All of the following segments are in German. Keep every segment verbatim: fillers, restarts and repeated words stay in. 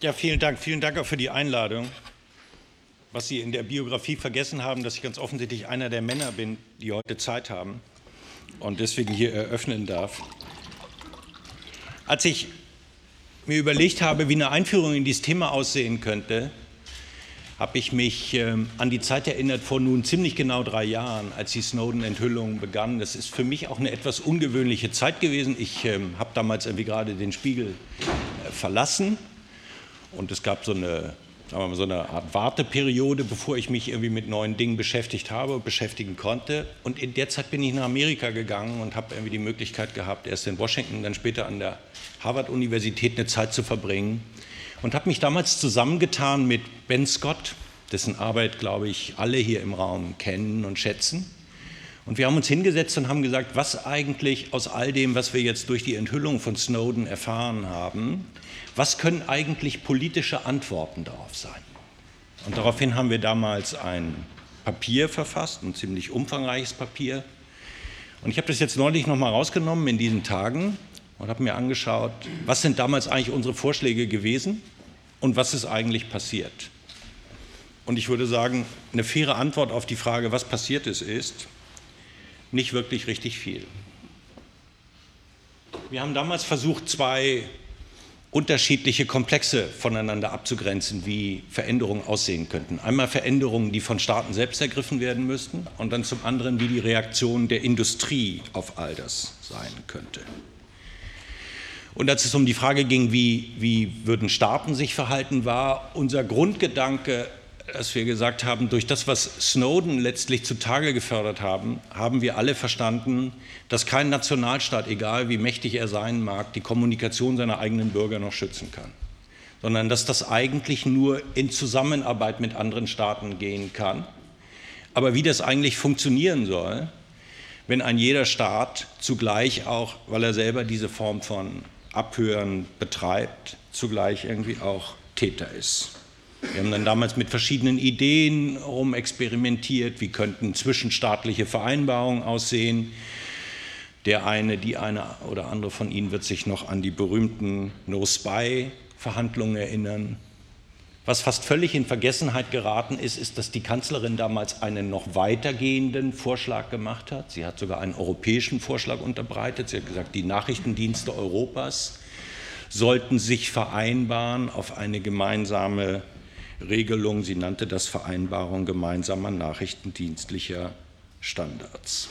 Ja, vielen Dank. Vielen Dank auch für die Einladung. Was Sie in der Biografie vergessen haben, dass ich ganz offensichtlich einer der Männer bin, die heute Zeit haben und deswegen hier eröffnen darf. Als ich mir überlegt habe, wie eine Einführung in dieses Thema aussehen könnte, habe ich mich ähm, an die Zeit erinnert vor nun ziemlich genau drei Jahren, als die Snowden-Enthüllung begann. Das ist für mich auch eine etwas ungewöhnliche Zeit gewesen. Ich ähm, habe damals irgendwie gerade den Spiegel äh, verlassen und es gab so eine, sagen wir mal, so eine Art Warteperiode, bevor ich mich irgendwie mit neuen Dingen beschäftigt habe und beschäftigen konnte. Und in der Zeit bin ich nach Amerika gegangen und habe irgendwie die Möglichkeit gehabt, erst in Washington, dann später an der Harvard-Universität eine Zeit zu verbringen. Und habe mich damals zusammengetan mit Ben Scott, dessen Arbeit, glaube ich, alle hier im Raum kennen und schätzen. Und wir haben uns hingesetzt und haben gesagt, was eigentlich aus all dem, was wir jetzt durch die Enthüllung von Snowden erfahren haben, was können eigentlich politische Antworten darauf sein? Und daraufhin haben wir damals ein Papier verfasst, ein ziemlich umfangreiches Papier. Und ich habe das jetzt neulich noch mal rausgenommen in diesen Tagen und habe mir angeschaut, was sind damals eigentlich unsere Vorschläge gewesen und was ist eigentlich passiert. Und ich würde sagen, eine faire Antwort auf die Frage, was passiert ist, ist nicht wirklich richtig viel. Wir haben damals versucht, zwei unterschiedliche Komplexe voneinander abzugrenzen, wie Veränderungen aussehen könnten. Einmal Veränderungen, die von Staaten selbst ergriffen werden müssten und dann zum anderen, wie die Reaktion der Industrie auf all das sein könnte. Und als es um die Frage ging, wie, wie würden Staaten sich verhalten, war unser Grundgedanke, dass wir gesagt haben, durch das, was Snowden letztlich zutage gefördert haben, haben wir alle verstanden, dass kein Nationalstaat, egal wie mächtig er sein mag, die Kommunikation seiner eigenen Bürger noch schützen kann, sondern dass das eigentlich nur in Zusammenarbeit mit anderen Staaten gehen kann. Aber wie das eigentlich funktionieren soll, wenn ein jeder Staat zugleich auch, weil er selber diese Form von Abhören betreibt, zugleich irgendwie auch Täter ist. Wir haben dann damals mit verschiedenen Ideen rumexperimentiert, wie könnten zwischenstaatliche Vereinbarungen aussehen. Der eine, die eine oder andere von Ihnen wird sich noch an die berühmten No-Spy-Verhandlungen erinnern. Was fast völlig in Vergessenheit geraten ist, ist, dass die Kanzlerin damals einen noch weitergehenden Vorschlag gemacht hat. Sie hat sogar einen europäischen Vorschlag unterbreitet. Sie hat gesagt, die Nachrichtendienste Europas sollten sich vereinbaren auf eine gemeinsame Regelung. Sie nannte das Vereinbarung gemeinsamer nachrichtendienstlicher Standards.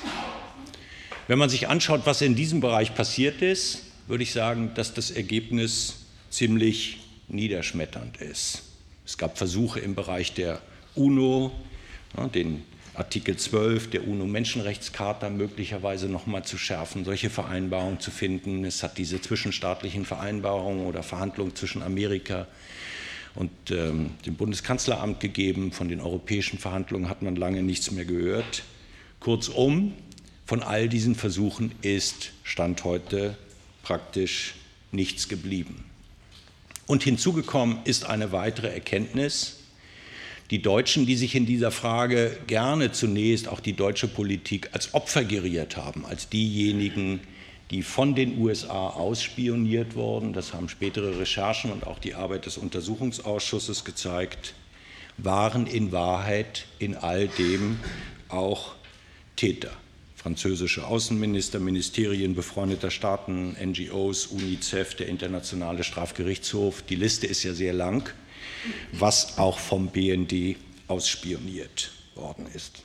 Wenn man sich anschaut, was in diesem Bereich passiert ist, würde ich sagen, dass das Ergebnis ziemlich niederschmetternd ist. Es gab Versuche im Bereich der UNO, ja, den Artikel zwölf der UNO-Menschenrechtscharta möglicherweise noch mal zu schärfen, solche Vereinbarungen zu finden. Es hat diese zwischenstaatlichen Vereinbarungen oder Verhandlungen zwischen Amerika und ähm, dem Bundeskanzleramt gegeben. Von den europäischen Verhandlungen hat man lange nichts mehr gehört. Kurzum, von all diesen Versuchen ist Stand heute praktisch nichts geblieben. Und hinzugekommen ist eine weitere Erkenntnis. Die Deutschen, die sich in dieser Frage gerne zunächst auch die deutsche Politik als Opfer geriert haben, als diejenigen, die von den U S A ausspioniert wurden, das haben spätere Recherchen und auch die Arbeit des Untersuchungsausschusses gezeigt, waren in Wahrheit in all dem auch Täter. Französische Außenminister, Ministerien befreundeter Staaten, N G Os, UNICEF, der Internationale Strafgerichtshof. Die Liste ist ja sehr lang, was auch vom B N D ausspioniert worden ist.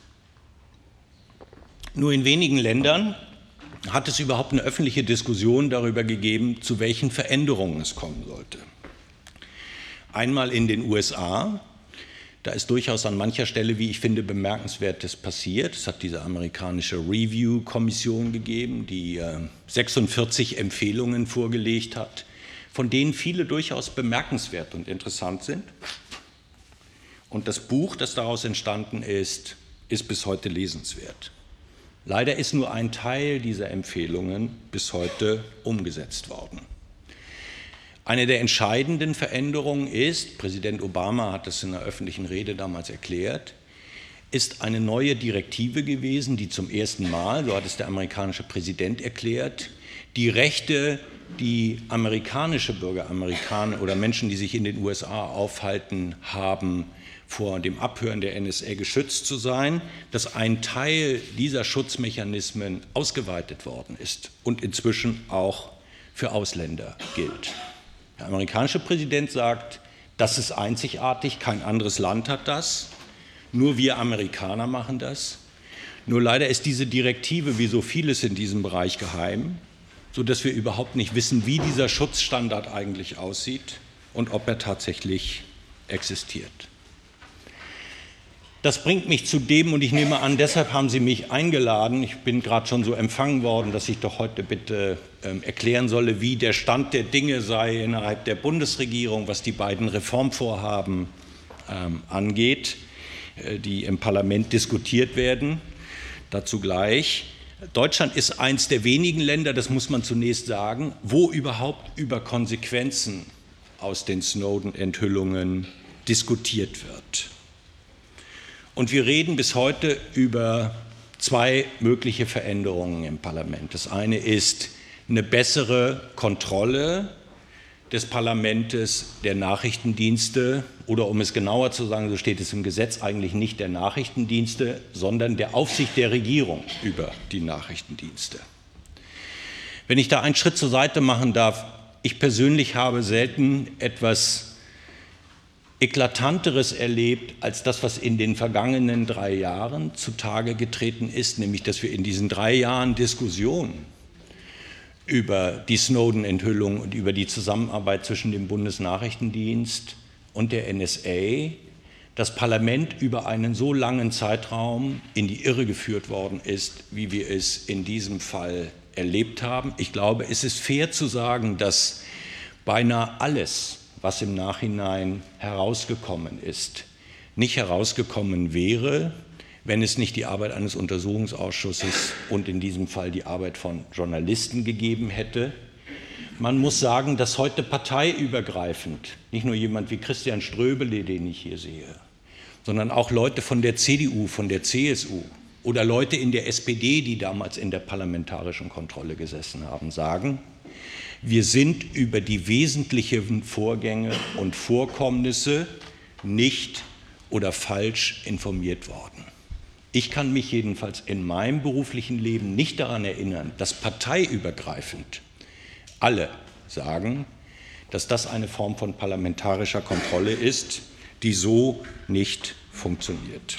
Nur in wenigen Ländern hat es überhaupt eine öffentliche Diskussion darüber gegeben, zu welchen Veränderungen es kommen sollte. Einmal in den U S A. Da ist durchaus an mancher Stelle, wie ich finde, Bemerkenswertes passiert. Es hat diese amerikanische Review-Kommission gegeben, die sechsundvierzig Empfehlungen vorgelegt hat, von denen viele durchaus bemerkenswert und interessant sind. Und das Buch, das daraus entstanden ist, ist bis heute lesenswert. Leider ist nur ein Teil dieser Empfehlungen bis heute umgesetzt worden. Eine der entscheidenden Veränderungen ist, Präsident Obama hat es in einer öffentlichen Rede damals erklärt, ist eine neue Direktive gewesen, die zum ersten Mal, so hat es der amerikanische Präsident erklärt, die Rechte die amerikanische Bürger, Amerikaner oder Menschen, die sich in den U S A aufhalten, haben vor dem Abhören der N S A geschützt zu sein, dass ein Teil dieser Schutzmechanismen ausgeweitet worden ist und inzwischen auch für Ausländer gilt. Der amerikanische Präsident sagt, das ist einzigartig, kein anderes Land hat das, nur wir Amerikaner machen das. Nur leider ist diese Direktive, wie so vieles in diesem Bereich, geheim, sodass wir überhaupt nicht wissen, wie dieser Schutzstandard eigentlich aussieht und ob er tatsächlich existiert. Das bringt mich zu dem, und ich nehme an, deshalb haben Sie mich eingeladen. Ich bin gerade schon so empfangen worden, dass ich doch heute bitte ähm, erklären solle, wie der Stand der Dinge sei innerhalb der Bundesregierung, was die beiden Reformvorhaben ähm, angeht, äh, die im Parlament diskutiert werden. Dazu gleich. Deutschland ist eines der wenigen Länder, das muss man zunächst sagen, wo überhaupt über Konsequenzen aus den Snowden-Enthüllungen diskutiert wird. Und wir reden bis heute über zwei mögliche Veränderungen im Parlament. Das eine ist eine bessere Kontrolle des Parlaments der Nachrichtendienste oder, um es genauer zu sagen, so steht es im Gesetz, eigentlich nicht der Nachrichtendienste, sondern der Aufsicht der Regierung über die Nachrichtendienste. Wenn ich da einen Schritt zur Seite machen darf, ich persönlich habe selten etwas Eklatanteres erlebt als das, was in den vergangenen drei Jahren zutage getreten ist, nämlich dass wir in diesen drei Jahren Diskussionen über die Snowden-Enthüllung und über die Zusammenarbeit zwischen dem Bundesnachrichtendienst und der N S A das Parlament über einen so langen Zeitraum in die Irre geführt worden ist, wie wir es in diesem Fall erlebt haben. Ich glaube, es ist fair zu sagen, dass beinahe alles, was im Nachhinein herausgekommen ist, nicht herausgekommen wäre, wenn es nicht die Arbeit eines Untersuchungsausschusses und in diesem Fall die Arbeit von Journalisten gegeben hätte. Man muss sagen, dass heute parteiübergreifend, nicht nur jemand wie Christian Ströbele, den ich hier sehe, sondern auch Leute von der C D U, von der C S U oder Leute in der S P D, die damals in der parlamentarischen Kontrolle gesessen haben, sagen, wir sind über die wesentlichen Vorgänge und Vorkommnisse nicht oder falsch informiert worden. Ich kann mich jedenfalls in meinem beruflichen Leben nicht daran erinnern, dass parteiübergreifend alle sagen, dass das eine Form von parlamentarischer Kontrolle ist, die so nicht funktioniert.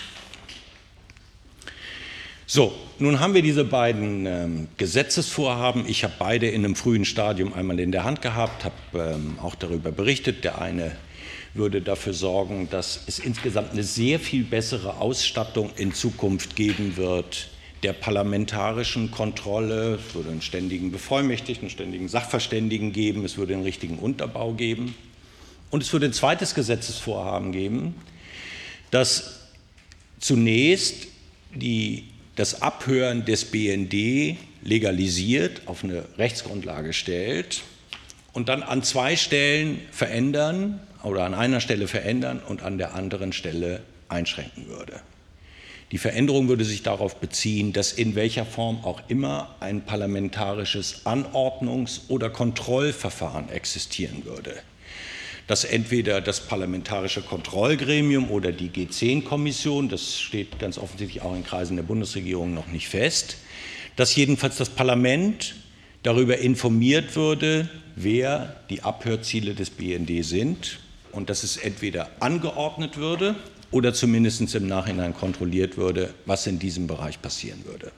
So, nun haben wir diese beiden ähm, Gesetzesvorhaben. Ich habe beide in einem frühen Stadium einmal in der Hand gehabt, habe ähm, auch darüber berichtet. Der eine würde dafür sorgen, dass es insgesamt eine sehr viel bessere Ausstattung in Zukunft geben wird der parlamentarischen Kontrolle. Es würde einen ständigen Bevollmächtigten, einen ständigen Sachverständigen geben. Es würde einen richtigen Unterbau geben. Und es würde ein zweites Gesetzesvorhaben geben, das zunächst die das Abhören des B N D legalisiert, auf eine Rechtsgrundlage stellt und dann an zwei Stellen verändern oder an einer Stelle verändern und an der anderen Stelle einschränken würde. Die Veränderung würde sich darauf beziehen, dass in welcher Form auch immer ein parlamentarisches Anordnungs- oder Kontrollverfahren existieren würde. Dass entweder das Parlamentarische Kontrollgremium oder die G zehn Kommission, das steht ganz offensichtlich auch in Kreisen der Bundesregierung noch nicht fest, dass jedenfalls das Parlament darüber informiert würde, wer die Abhörziele des B N D sind und dass es entweder angeordnet würde oder zumindest im Nachhinein kontrolliert würde, was in diesem Bereich passieren würde.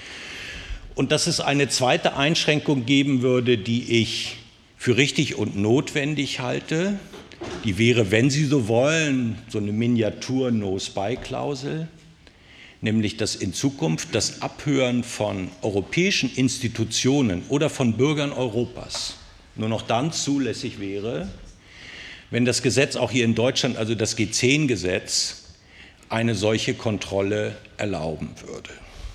Und dass es eine zweite Einschränkung geben würde, die ich für richtig und notwendig halte, die wäre, wenn Sie so wollen, so eine Miniatur-No-Spy-Klausel, nämlich dass in Zukunft das Abhören von europäischen Institutionen oder von Bürgern Europas nur noch dann zulässig wäre, wenn das Gesetz auch hier in Deutschland, also das G zehn Gesetz, eine solche Kontrolle erlauben würde.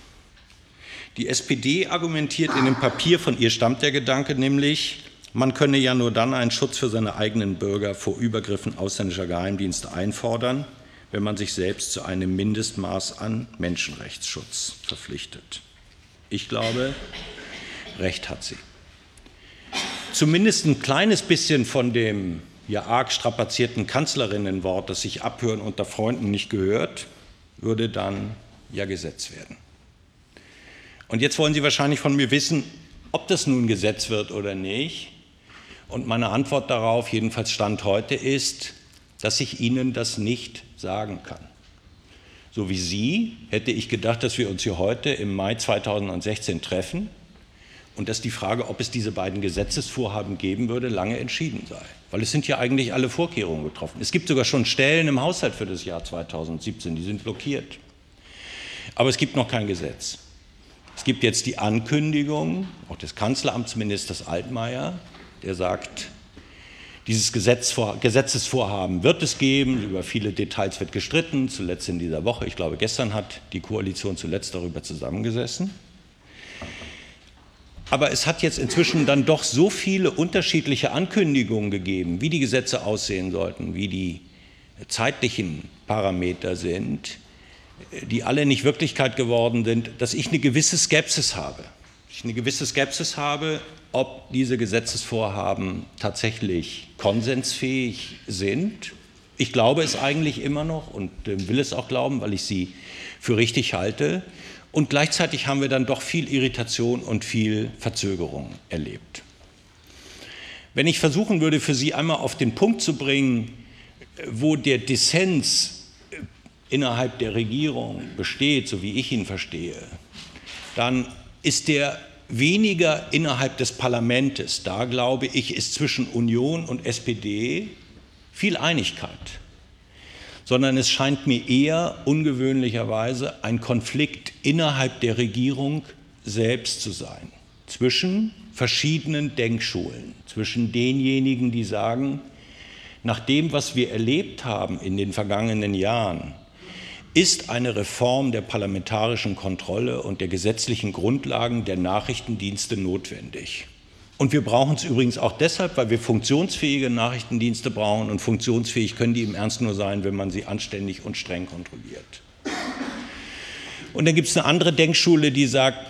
Die S P D argumentiert in dem Papier, von ihr stammt der Gedanke nämlich, man könne ja nur dann einen Schutz für seine eigenen Bürger vor Übergriffen ausländischer Geheimdienste einfordern, wenn man sich selbst zu einem Mindestmaß an Menschenrechtsschutz verpflichtet. Ich glaube, Recht hat sie. zumindest ein kleines bisschen von dem ja arg strapazierten Kanzlerinnenwort, das sich Abhören unter Freunden nicht gehört, würde dann ja Gesetz werden. Und jetzt wollen Sie wahrscheinlich von mir wissen, ob das nun Gesetz wird oder nicht. Und meine Antwort darauf, jedenfalls Stand heute, ist, dass ich Ihnen das nicht sagen kann. So wie Sie hätte ich gedacht, dass wir uns hier heute im Mai zweitausendsechzehn treffen und dass die Frage, ob es diese beiden Gesetzesvorhaben geben würde, lange entschieden sei. Weil es sind ja eigentlich alle Vorkehrungen getroffen. Es gibt sogar schon Stellen im Haushalt für das Jahr zweitausendsiebzehn, die sind blockiert. Aber es gibt noch kein Gesetz. Es gibt jetzt die Ankündigung, auch des Kanzleramtsministers Altmaier, der sagt, dieses Gesetzvor- Gesetzesvorhaben wird es geben, über viele Details wird gestritten, zuletzt in dieser Woche, ich glaube gestern hat die Koalition zuletzt darüber zusammengesessen. Aber es hat jetzt inzwischen dann doch so viele unterschiedliche Ankündigungen gegeben, wie die Gesetze aussehen sollten, wie die zeitlichen Parameter sind, die alle nicht Wirklichkeit geworden sind, dass ich eine gewisse Skepsis habe. Ich eine gewisse Skepsis habe, ob diese Gesetzesvorhaben tatsächlich konsensfähig sind. Ich glaube es eigentlich immer noch und will es auch glauben, weil ich sie für richtig halte. Und gleichzeitig haben wir dann doch viel Irritation und viel Verzögerung erlebt. Wenn ich versuchen würde, für Sie einmal auf den Punkt zu bringen, wo der Dissens innerhalb der Regierung besteht, so wie ich ihn verstehe, dann ist der weniger innerhalb des Parlaments. Da, glaube ich, ist zwischen Union und S P D viel Einigkeit. Sondern es scheint mir eher ungewöhnlicherweise ein Konflikt innerhalb der Regierung selbst zu sein. Zwischen verschiedenen Denkschulen, zwischen denjenigen, die sagen, nach dem, was wir erlebt haben in den vergangenen Jahren, ist eine Reform der parlamentarischen Kontrolle und der gesetzlichen Grundlagen der Nachrichtendienste notwendig. Und wir brauchen es übrigens auch deshalb, weil wir funktionsfähige Nachrichtendienste brauchen und funktionsfähig können die im Ernst nur sein, wenn man sie anständig und streng kontrolliert. Und dann gibt es eine andere Denkschule, die sagt,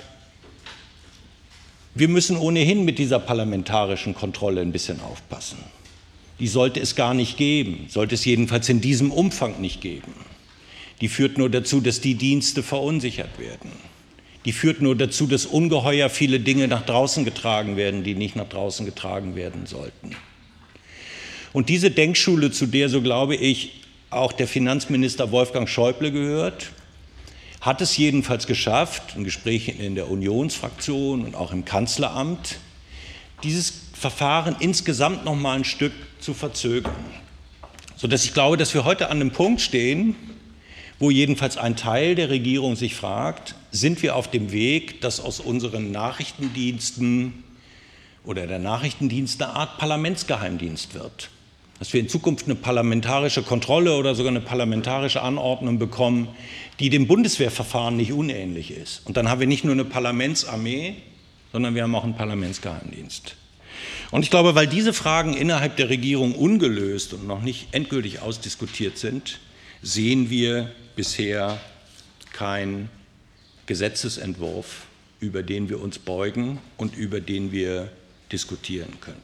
wir müssen ohnehin mit dieser parlamentarischen Kontrolle ein bisschen aufpassen. Die sollte es gar nicht geben, sollte es jedenfalls in diesem Umfang nicht geben. Die führt nur dazu, dass die Dienste verunsichert werden. Die führt nur dazu, dass ungeheuer viele Dinge nach draußen getragen werden, die nicht nach draußen getragen werden sollten. Und diese Denkschule, zu der, so glaube ich, auch der Finanzminister Wolfgang Schäuble gehört, hat es jedenfalls geschafft, in Gesprächen in der Unionsfraktion und auch im Kanzleramt, dieses Verfahren insgesamt noch mal ein Stück zu verzögern. Sodass ich glaube, dass wir heute an einem Punkt stehen, wo jedenfalls ein Teil der Regierung sich fragt, sind wir auf dem Weg, dass aus unseren Nachrichtendiensten oder der Nachrichtendienst eine Art Parlamentsgeheimdienst wird. Dass wir in Zukunft eine parlamentarische Kontrolle oder sogar eine parlamentarische Anordnung bekommen, die dem Bundeswehrverfahren nicht unähnlich ist. Und dann haben wir nicht nur eine Parlamentsarmee, sondern wir haben auch einen Parlamentsgeheimdienst. Und ich glaube, weil diese Fragen innerhalb der Regierung ungelöst und noch nicht endgültig ausdiskutiert sind, sehen wir bisher keinen Gesetzesentwurf, über den wir uns beugen und über den wir diskutieren könnten.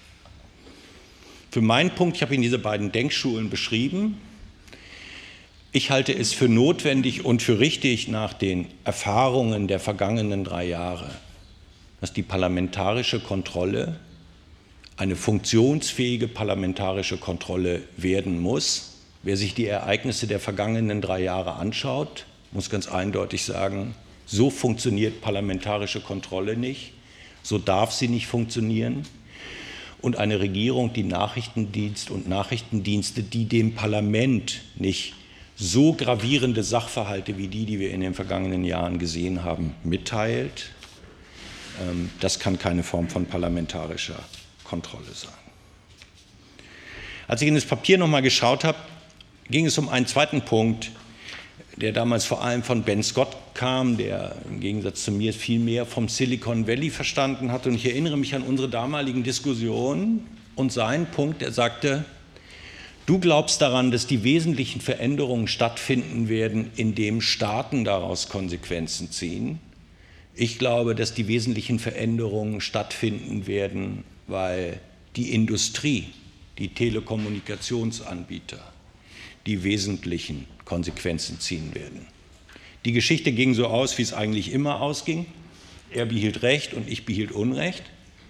Für meinen Punkt, ich habe Ihnen diese beiden Denkschulen beschrieben. Ich halte es für notwendig und für richtig nach den Erfahrungen der vergangenen drei Jahre, dass die parlamentarische Kontrolle eine funktionsfähige parlamentarische Kontrolle werden muss. Wer sich die Ereignisse der vergangenen drei Jahre anschaut, muss ganz eindeutig sagen, so funktioniert parlamentarische Kontrolle nicht, so darf sie nicht funktionieren. Und eine Regierung, die Nachrichtendienst und Nachrichtendienste, die dem Parlament nicht so gravierende Sachverhalte wie die, die wir in den vergangenen Jahren gesehen haben, mitteilt, das kann keine Form von parlamentarischer Kontrolle sein. Als ich in das Papier noch mal geschaut habe, ging es um einen zweiten Punkt, der damals vor allem von Ben Scott kam, der im Gegensatz zu mir viel mehr vom Silicon Valley verstanden hat. Und ich erinnere mich an unsere damaligen Diskussionen und seinen Punkt, er sagte, du glaubst daran, dass die wesentlichen Veränderungen stattfinden werden, indem Staaten daraus Konsequenzen ziehen. Ich glaube, dass die wesentlichen Veränderungen stattfinden werden, weil die Industrie, die Telekommunikationsanbieter, die wesentlichen Konsequenzen ziehen werden. Die Geschichte ging so aus, wie es eigentlich immer ausging. Er behielt Recht und ich behielt Unrecht.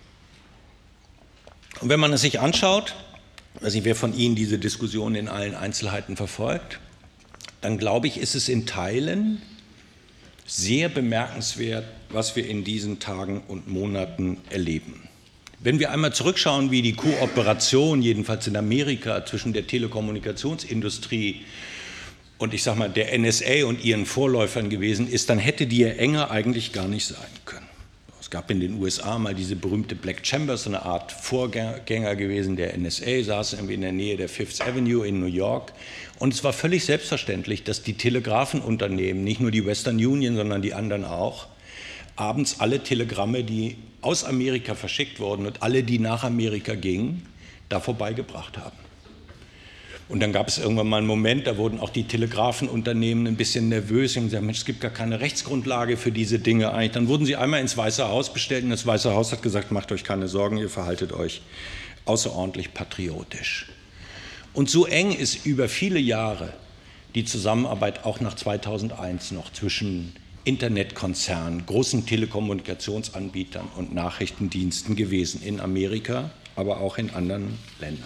Und wenn man es sich anschaut, ich weiß nicht, wer von Ihnen diese Diskussion in allen Einzelheiten verfolgt, dann glaube ich, ist es in Teilen sehr bemerkenswert, was wir in diesen Tagen und Monaten erleben. Wenn wir einmal zurückschauen, wie die Kooperation, jedenfalls in Amerika, zwischen der Telekommunikationsindustrie und ich sage mal der N S A und ihren Vorläufern gewesen ist, dann hätte die ja enger eigentlich gar nicht sein können. Es gab in den U S A mal diese berühmte Black Chamber, so eine Art Vorgänger gewesen der N S A, saß irgendwie in der Nähe der Fifth Avenue in New York. Und es war völlig selbstverständlich, dass die Telegrafenunternehmen, nicht nur die Western Union, sondern die anderen auch, abends alle Telegramme, die aus Amerika verschickt wurden und alle, die nach Amerika gingen, da vorbeigebracht haben. Und dann gab es irgendwann mal einen Moment, da wurden auch die Telegrafenunternehmen ein bisschen nervös und gesagt, Mensch, es gibt gar keine Rechtsgrundlage für diese Dinge eigentlich. Dann wurden sie einmal ins Weiße Haus bestellt und das Weiße Haus hat gesagt, macht euch keine Sorgen, ihr verhaltet euch außerordentlich patriotisch. Und so eng ist über viele Jahre die Zusammenarbeit auch nach zweitausendeins noch zwischen Internetkonzernen, großen Telekommunikationsanbietern und Nachrichtendiensten gewesen in Amerika, aber auch in anderen Ländern.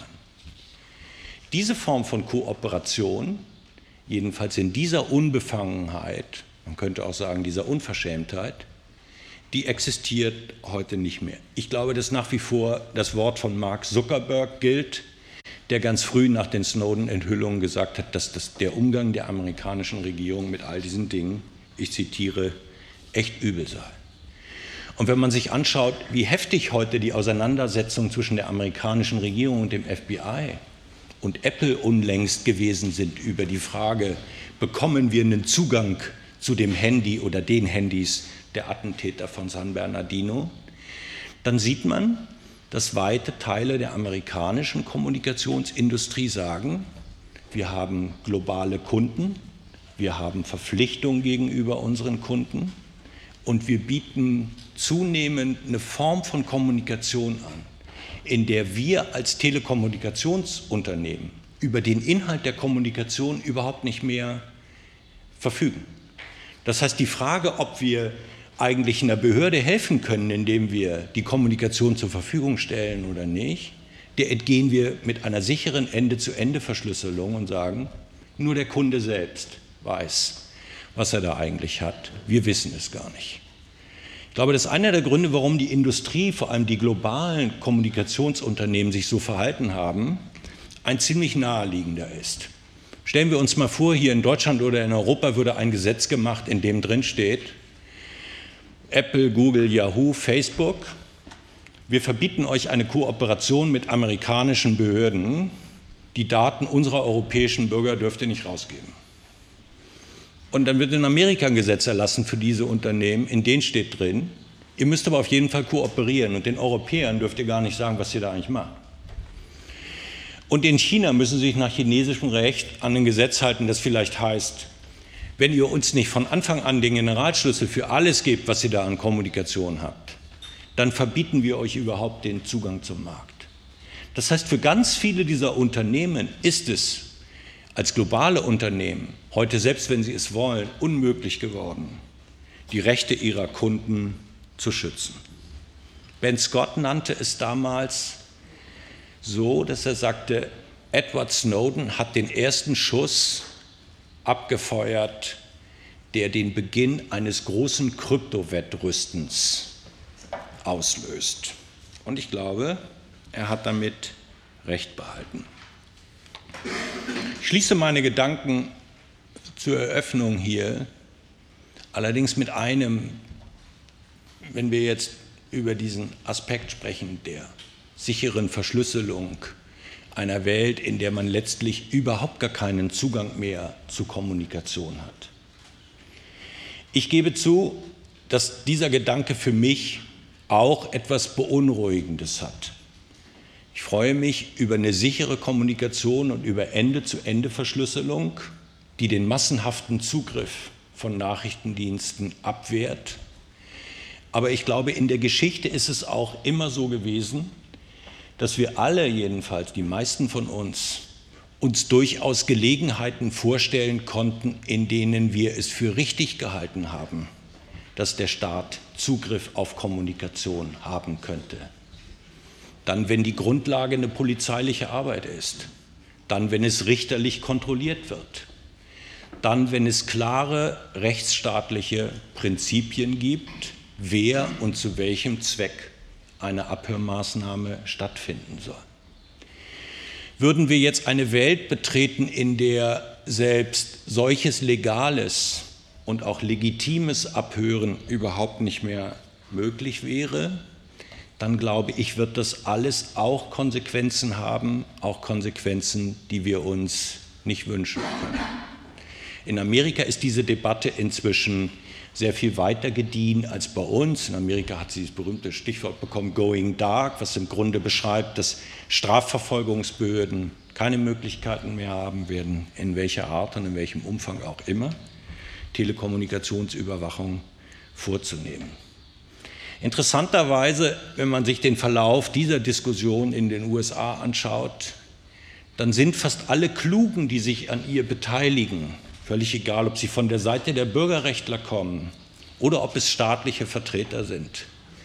Diese Form von Kooperation, jedenfalls in dieser Unbefangenheit, man könnte auch sagen dieser Unverschämtheit, die existiert heute nicht mehr. Ich glaube, dass nach wie vor das Wort von Mark Zuckerberg gilt, der ganz früh nach den Snowden-Enthüllungen gesagt hat, dass das der Umgang der amerikanischen Regierung mit all diesen Dingen, ich zitiere, echt übel sei. Und wenn man sich anschaut, wie heftig heute die Auseinandersetzungen zwischen der amerikanischen Regierung und dem F B I und Apple unlängst gewesen sind über die Frage, bekommen wir einen Zugang zu dem Handy oder den Handys der Attentäter von San Bernardino, dann sieht man, dass weite Teile der amerikanischen Kommunikationsindustrie sagen, wir haben globale Kunden, wir haben Verpflichtungen gegenüber unseren Kunden und wir bieten zunehmend eine Form von Kommunikation an, in der wir als Telekommunikationsunternehmen über den Inhalt der Kommunikation überhaupt nicht mehr verfügen. Das heißt, die Frage, ob wir eigentlich einer Behörde helfen können, indem wir die Kommunikation zur Verfügung stellen oder nicht, der entgehen wir mit einer sicheren Ende-zu-Ende-Verschlüsselung und sagen, nur der Kunde selbst weiß, was er da eigentlich hat. Wir wissen es gar nicht. Ich glaube, das ist einer der Gründe, warum die Industrie, vor allem die globalen Kommunikationsunternehmen sich so verhalten haben, ein ziemlich naheliegender ist. Stellen wir uns mal vor, hier in Deutschland oder in Europa würde ein Gesetz gemacht, in dem drin steht, Apple, Google, Yahoo, Facebook, wir verbieten euch eine Kooperation mit amerikanischen Behörden, die Daten unserer europäischen Bürger dürft ihr nicht rausgeben. Und dann wird in Amerika ein Gesetz erlassen für diese Unternehmen, in denen steht drin, ihr müsst aber auf jeden Fall kooperieren und den Europäern dürft ihr gar nicht sagen, was ihr da eigentlich macht. Und in China müssen sie sich nach chinesischem Recht an ein Gesetz halten, das vielleicht heißt, wenn ihr uns nicht von Anfang an den Generalschlüssel für alles gebt, was ihr da an Kommunikation habt, dann verbieten wir euch überhaupt den Zugang zum Markt. Das heißt, für ganz viele dieser Unternehmen ist es als globale Unternehmen heute, selbst wenn sie es wollen, unmöglich geworden, die Rechte ihrer Kunden zu schützen. Ben Scott nannte es damals so, dass er sagte, Edward Snowden hat den ersten Schuss abgefeuert, der den Beginn eines großen Kryptowettrüstens auslöst. Und ich glaube, er hat damit Recht behalten. Ich schließe meine Gedanken zur Eröffnung hier allerdings mit einem, wenn wir jetzt über diesen Aspekt sprechen, der sicheren Verschlüsselung einer Welt, in der man letztlich überhaupt gar keinen Zugang mehr zu Kommunikation hat. Ich gebe zu, dass dieser Gedanke für mich auch etwas Beunruhigendes hat. Ich freue mich über eine sichere Kommunikation und über Ende-zu-Ende-Verschlüsselung, die den massenhaften Zugriff von Nachrichtendiensten abwehrt. Aber ich glaube, in der Geschichte ist es auch immer so gewesen, dass wir alle, jedenfalls die meisten von uns, uns durchaus Gelegenheiten vorstellen konnten, in denen wir es für richtig gehalten haben, dass der Staat Zugriff auf Kommunikation haben könnte. Dann, wenn die Grundlage eine polizeiliche Arbeit ist. Dann, wenn es richterlich kontrolliert wird. Dann, wenn es klare rechtsstaatliche Prinzipien gibt, wer und zu welchem Zweck eine Abhörmaßnahme stattfinden soll. Würden wir jetzt eine Welt betreten, in der selbst solches legales und auch legitimes Abhören überhaupt nicht mehr möglich wäre, dann glaube ich, wird das alles auch Konsequenzen haben, auch Konsequenzen, die wir uns nicht wünschen können. In Amerika ist diese Debatte inzwischen sehr viel weiter gediehen als bei uns. In Amerika hat sie das berühmte Stichwort bekommen, Going Dark, was im Grunde beschreibt, dass Strafverfolgungsbehörden keine Möglichkeiten mehr haben werden, in welcher Art und in welchem Umfang auch immer, Telekommunikationsüberwachung vorzunehmen. Interessanterweise, wenn man sich den Verlauf dieser Diskussion in den U S A anschaut, dann sind fast alle Klugen, die sich an ihr beteiligen, völlig egal, ob sie von der Seite der Bürgerrechtler kommen oder ob es staatliche Vertreter sind,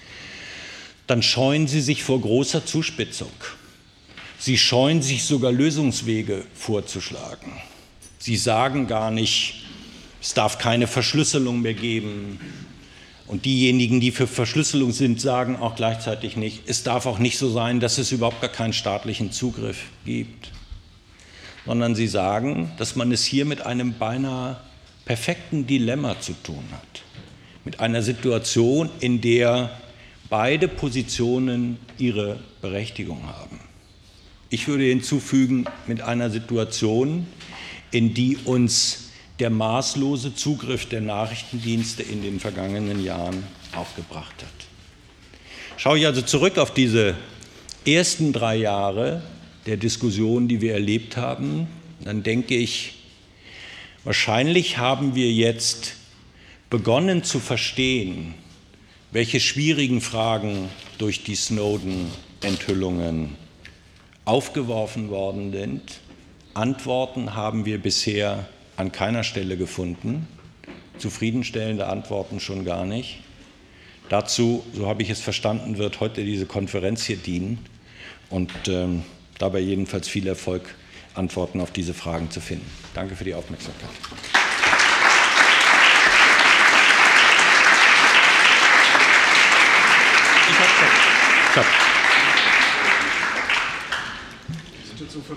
dann scheuen sie sich vor großer Zuspitzung. Sie scheuen sich sogar Lösungswege vorzuschlagen. Sie sagen gar nicht, es darf keine Verschlüsselung mehr geben. Und diejenigen, die für Verschlüsselung sind, sagen auch gleichzeitig nicht, es darf auch nicht so sein, dass es überhaupt gar keinen staatlichen Zugriff gibt. Sondern sie sagen, dass man es hier mit einem beinahe perfekten Dilemma zu tun hat. Mit einer Situation, in der beide Positionen ihre Berechtigung haben. Ich würde hinzufügen, mit einer Situation, in die uns der maßlose Zugriff der Nachrichtendienste in den vergangenen Jahren auch gebracht hat. Schaue ich also zurück auf diese ersten drei Jahre der Diskussion, die wir erlebt haben, dann denke ich, wahrscheinlich haben wir jetzt begonnen zu verstehen, welche schwierigen Fragen durch die Snowden-Enthüllungen aufgeworfen worden sind. Antworten haben wir bisher an keiner Stelle gefunden, zufriedenstellende Antworten schon gar nicht. Dazu, so habe ich es verstanden, wird heute diese Konferenz hier dienen und ähm, dabei jedenfalls viel Erfolg, Antworten auf diese Fragen zu finden. Danke für die Aufmerksamkeit. Ich habe